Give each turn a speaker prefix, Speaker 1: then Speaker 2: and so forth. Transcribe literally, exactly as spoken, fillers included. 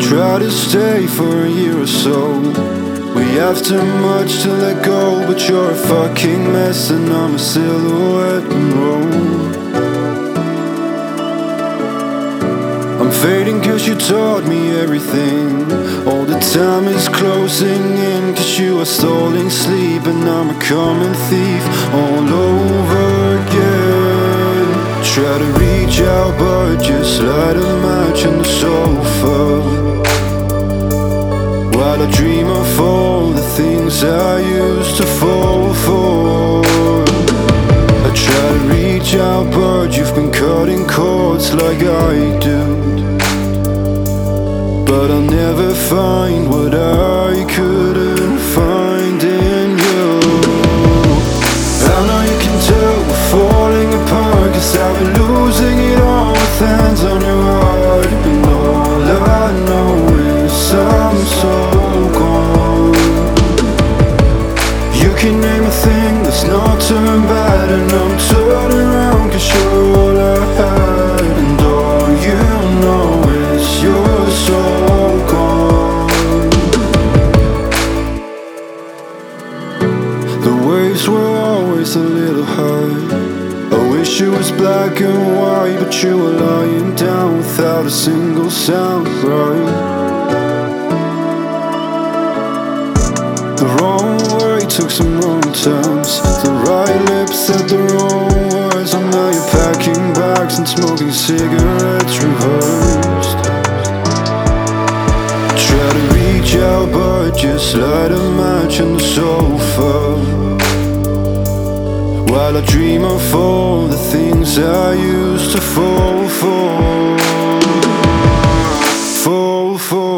Speaker 1: Try to stay for a year or so. We have too much to let go, but you're a fucking mess and I'm a silhouette in Rome. I'm fading cause you taught me everything. All the time is closing in cause you are stalling sleep, and I'm a common thief all over again. Try to reach out but just light a match on the sofa while I dream of all the things I used to fall for. I try to reach out but you've been cutting cords like I do, but I'll never find what I couldn't find in you. I know you can tell we're falling apart, cause I've been losing it all with hands on your heart. And all I know is I'm so gone. You can name a thing that's not turned bad, and I'm turning around cause you're all I had. And all you know is you're so gone. The waves were always a little high. I wish it was black and white, but you were lying down without a single sound, right? The wrong way took some wrong turns. The right lips said the wrong words, and now you're packing bags and smoking cigarettes reversed. Try to reach out but just light a match on the sofa while I dream of all the things I used to fall for. Fall for